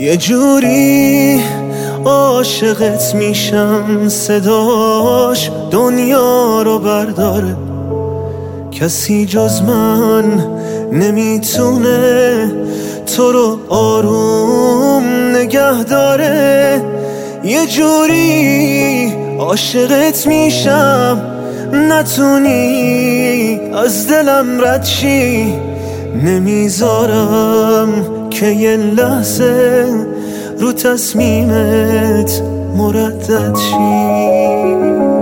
یه جوری عاشقت میشم صداش دنیا رو برداره، کسی جز من نمیتونه تو رو آروم نگه داره. یه جوری عاشقت میشم نتونی از دلم رد شی، نمیذارم که یه لحظه رو تصمیمت مردد شی.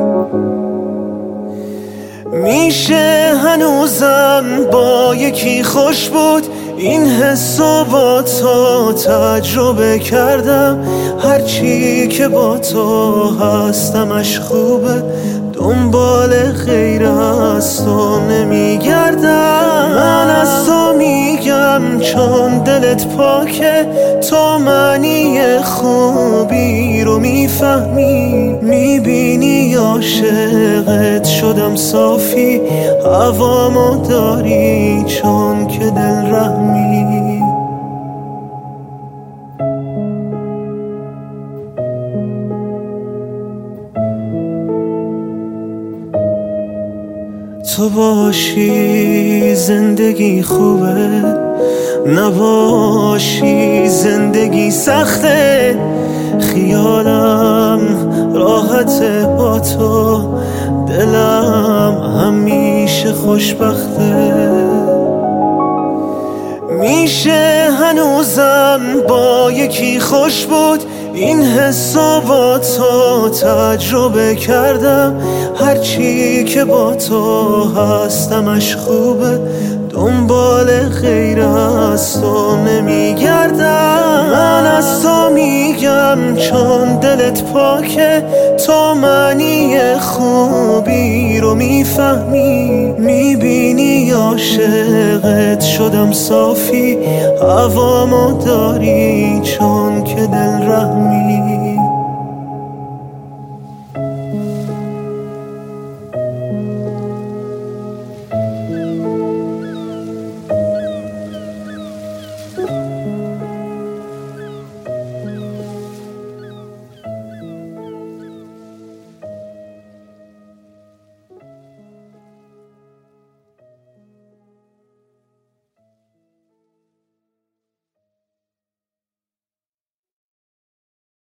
میشه هنوزم با یکی خوش بود، این حسو با تو تجربه کردم. هرچی که با تو هستمش خوبه، دنبال غیر از تو نمیگردم. من از تو میگم چون دلت پاکه، تو معنی خوبی رو میفهمی، میبینی عاشقت شدم صافی، هوامو داری چون که دل رحمی. تو باشی زندگی خوبه، نباشی زندگی سخته. خیالم راحته با تو، دلم همیشه خوشبخته. میشه هنوزم با یکی خوش بود، این حسو با تو تجربه کردم. هرچی که با تو هستمش خوبه، دنبال غیر از تو نمیگردم. من از تو میگم چون دلت پاکه، تو معنی خوبی رو میفهمی، میبینی عاشقت شدم صافی، هوامو داری چون که دل رحمی.